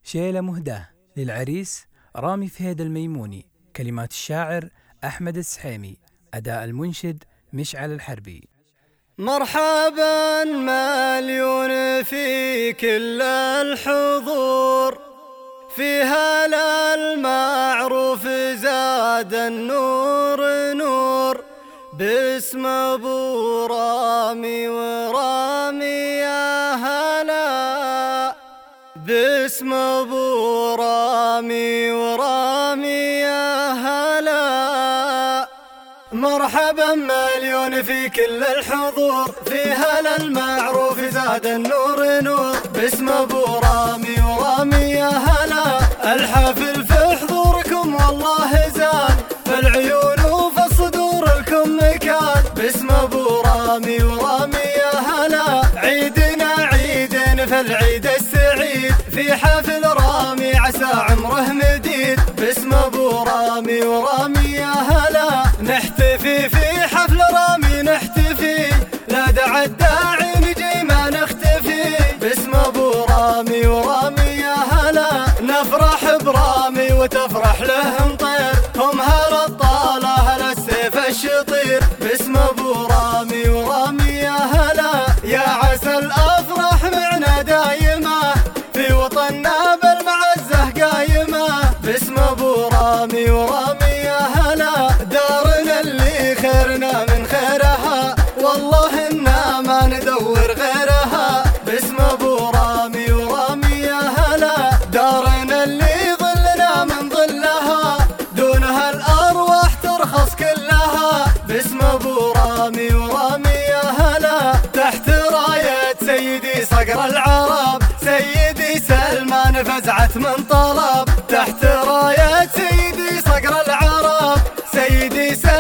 شيلة مهداة للعريس رامي فهيد الميموني. كلمات الشاعر أحمد السحيمي. أداء المنشد مشعل الحربي. مرحبا مليون في كل الحضور، في هلا المعروف زاد النور نور، باسم ابو رامي ورامي يا هلا، باسم ابو رامي ورامي يا هلا. مرحبا مليون في كل الحضور، في هلا المعروف زاد النور نور، باسم ابو رامي ورامي يا هلا. الحفل في حضوركم والله زاد، في العيون وفي الصدور لكم مكان، باسم ابو رامي ورامي يا هلا. عيدنا عيدنا في العيد السعيد، في حفل رامي عسى عمره مديد، باسم ابو رامي ورامي يا هلا. نحتفي في حفل رامي نحتفي، لا داعي الداعي نجي ما نختفي، باسم ابو رامي ورامي يا هلا. نفرح برامي وتفرح له مطير، هم هلا الطالة هلا السيف الشطير، باسم ابو رامي ورامي يا هلا. يا عسى الافراح معنا دايمة، في وطننا بالمعزة قايمة، باسم ابو رامي ورامي يا هلا. دارنا اللي خيرنا من خيرها، والله إنا ما ندور غيرها، باسم ابو رامي ورامي يا هلا. دارنا اللي ظلنا من ظلها، دونها الأرواح ترخص كلها، باسم ابو رامي ورامي يا هلا. تحت راية سيدي صقر العرب، سيدي سلمان فزعت من طلب، تحت راية سيدي صقر العرب، سيدي سلمان